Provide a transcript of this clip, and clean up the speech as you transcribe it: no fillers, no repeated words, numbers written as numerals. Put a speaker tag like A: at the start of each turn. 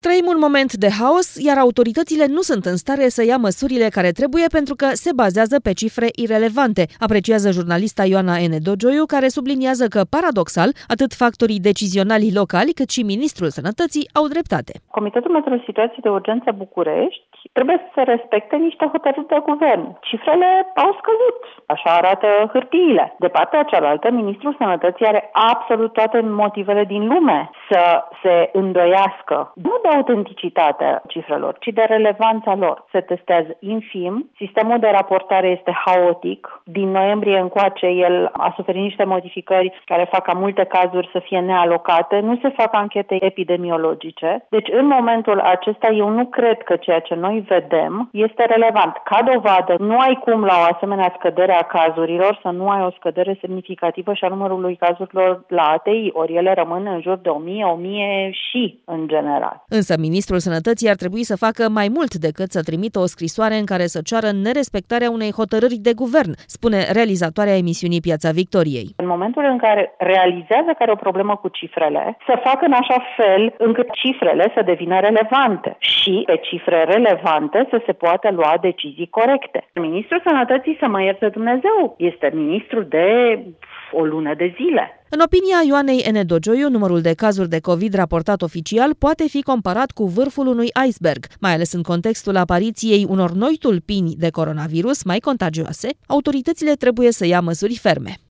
A: Trăim un moment de haos, iar autoritățile nu sunt în stare să ia măsurile care trebuie pentru că se bazează pe cifre irelevante, apreciază jurnalista Ioana N. Dogioiu, care subliniază că, paradoxal, atât factorii decizionali locali cât și Ministrul Sănătății au dreptate.
B: Comitetul pentru Situații de Urgență București trebuie să respecte niște hotărâri de guvern. Cifrele au scăzut. Așa arată hârtiile. De partea cealaltă, Ministrul Sănătății are absolut toate motivele din lume să se îndoiască nu de autenticitatea cifrelor, ci de relevanța lor. Se testează infim, sistemul de raportare este haotic. Din noiembrie încoace el a suferit niște modificări care fac ca multe cazuri să fie nealocate, nu se fac anchete epidemiologice. Deci în momentul acesta eu nu cred că ceea ce noi vedem este relevant. Ca dovadă, nu ai cum la o asemenea scădere a cazurilor să nu ai o scădere semnificativă și a numărului cazurilor la ATI, ori ele rămân în jur de 1000 și în general.
A: Însă Ministrul Sănătății ar trebui să facă mai mult decât să trimită o scrisoare în care să ceară nerespectarea unei hotărâri de guvern, spune realizatoarea emisiunii Piața Victoriei.
B: În momentul în care realizează că are o problemă cu cifrele, să facă în așa fel încât cifrele să devină relevante și pe cifre relevante să se poată lua decizii corecte. Ministrul Sănătății, să mă ierte Dumnezeu, este ministru de o lună de zile.
A: În opinia Ioanei N. Dogioiu, numărul de cazuri de COVID raportat oficial poate fi comparat cu vârful unui iceberg, mai ales în contextul apariției unor noi tulpini de coronavirus mai contagioase. Autoritățile trebuie să ia măsuri ferme.